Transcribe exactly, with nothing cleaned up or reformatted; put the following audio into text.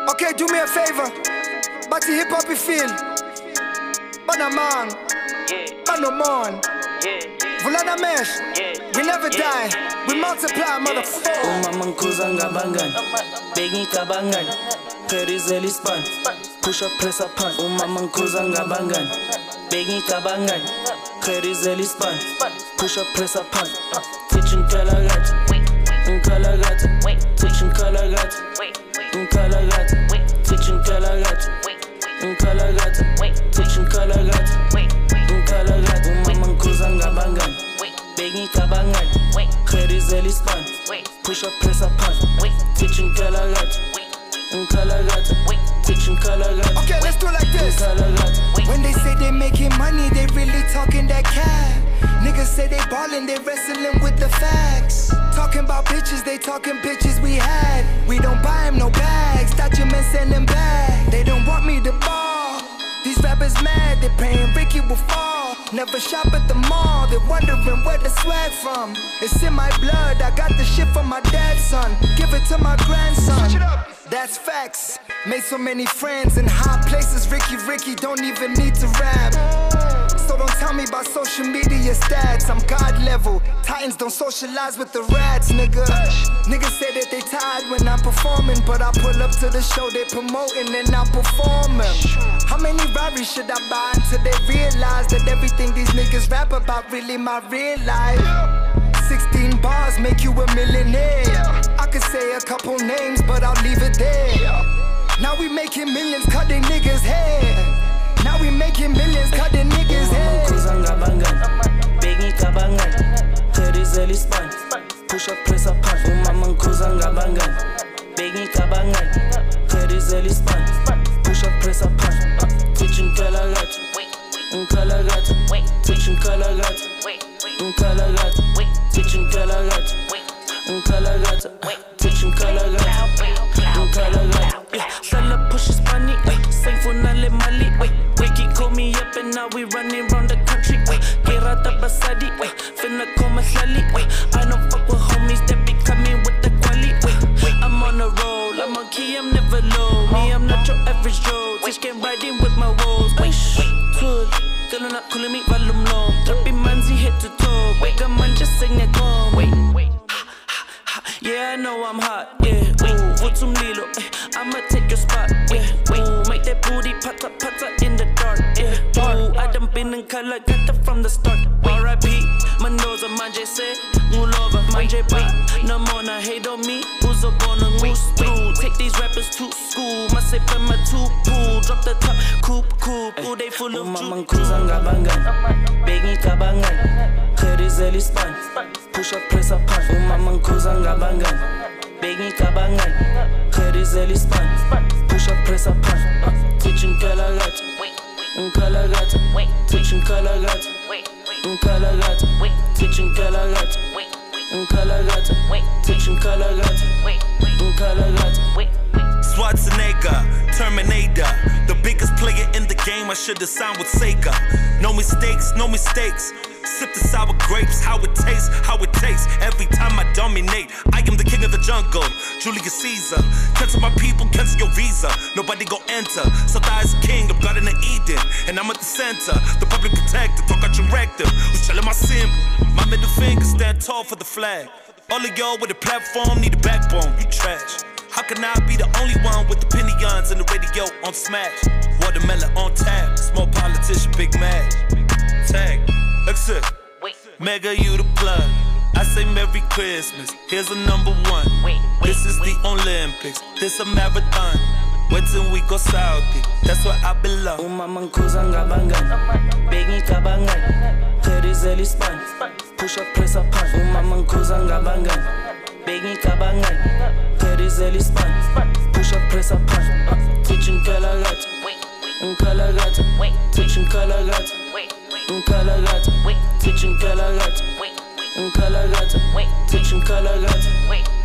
Okay, do me a favor. But the hip hop you feel. Banaman. Banomon. Vulana mesh. We never die. We multiply, motherfucker. Umama nkuza ngabangan. Begi kabangan. Perizeli span. Push up, press up, pan. Umama nkuza ngabangan. Begi kabangan. Perizeli span. Push up, press up, pan. Teaching kalagat. Nkalagat. Teaching kalagat. Nkalagat. Teaching kalagat. Nkalagat. Teaching kalagat. Nkalagat. Umama nkuza ngabangan. Begi kabangan. Perizeli span. Push up, press up, pan. Teaching kalagat. Nkalagat. Teaching kalagat. Okay, let's do it like this. When they say they making money, they really talking that cash. Niggas say they ballin', they wrestling with the facts. Talking about bitches, they talking bitches we had. We don't buy them no bags, documents send them back. They don't want me to ball. These rappers mad, they praying Ricky will fall. Never shop at the mall, they wondering where the swag from. It's in my blood, I got the shit from my dad's son. Give it to my grandson. That's facts. Made so many friends in high places. Ricky, Ricky don't even need to rap. So don't tell me about social media stats. I'm God level. Titans don't socialize with the rats, nigga. Niggas say that they tired when I'm performing, but I pull up to the show they promoting and I'm performing. How many Rarries should I buy until they realize that everything these niggas rap about really my real life? sixteen bars make you a millionaire. I could say a couple names, but I'll leave it there. Now we making millions, cut they niggas' hair. Now we making millions, cut the niggas' hair. Begi kabangan. Perizeli span. Push up, press up, pan. Umama nkuza ngabangan. Begi kabangan. Perizeli span. Push up, press up, pan. Teaching kalagat. Nkalagat. Teaching kalagat. Nkalagat. Teaching kalagat. Nkalagat. Teaching kalagat. Nkalagat. Shala pushes money. Same for Nale Mali. Ricky call me up and now we running round the country. Gerata Basadi. Finna coma Shali. I don't fuck with homies that be coming with the quali. I'm on a roll. I'm on key. I'm never low. Me, I'm not your average Joe. Teach game riding with my woes. Cool. Girl not calling me volume long. Trappy manzi head to toe. Wake up man just sing it calm. Wait, wait. Yeah, I know I'm hot. Yeah. Ooh, what's some lilo? I'ma take your spot. Yeah. Ooh, make that booty pata pata in the dark. Yeah. Ooh, I done been in color, got it from the start. R I P Mendoza, manje se ngulova, manje ba. No more na hate on me. Uzo bona moose through. Take these rappers to school. My sip and my two pool. Drop the top, coupe coupe. Ooh, they full of juice. Umama nkuza ngabangan. Begi kabangan. Perizeli span. Push up, press up, pan. Umama nkuza ngabangan. Begi kabangan. Perizeli span. Push up, press up, pan. Teaching kalagat. Nkalagat. Teaching kalagat. Nkalagat. Teaching kalagat. Nkalagat. Teaching kalagat. Nkalagat. Schwarzenegger, Terminator, the biggest player in the game. I should have signed with Sega. No mistakes, no mistakes. Sip the sour grapes, how it tastes, how it tastes. Every time I dominate, I am the king of the jungle, Julius Caesar. Cancel my people, cancel your visa. Nobody go enter. So I is king, I'm God in the Eden, and I'm at the center. The public protector, talk out your rectum. Who's telling my symbol? My middle finger stand tall for the flag. All of y'all with a platform need a backbone. You trash. How can I be the only one with the opinions and the radio on smash? Watermelon on tap, small politician, big match. Tag, exit, mega you the plug. I say Merry Christmas, here's a number one. This is the Olympics, this a marathon. Wait till we go Saudi, that's where I belong. Umama nkuza ngabangan. Begi kabangan. Perizeli span. Push up, press up, pan. Umama nkuza ngabangan. Begi kabangan. Perizeli span. Push up, press up, pan. Teaching kalagat. Nkalagat. Teaching kalagat. Nkalagat. Teaching kalagat. Nkalagat. Teaching kalagat.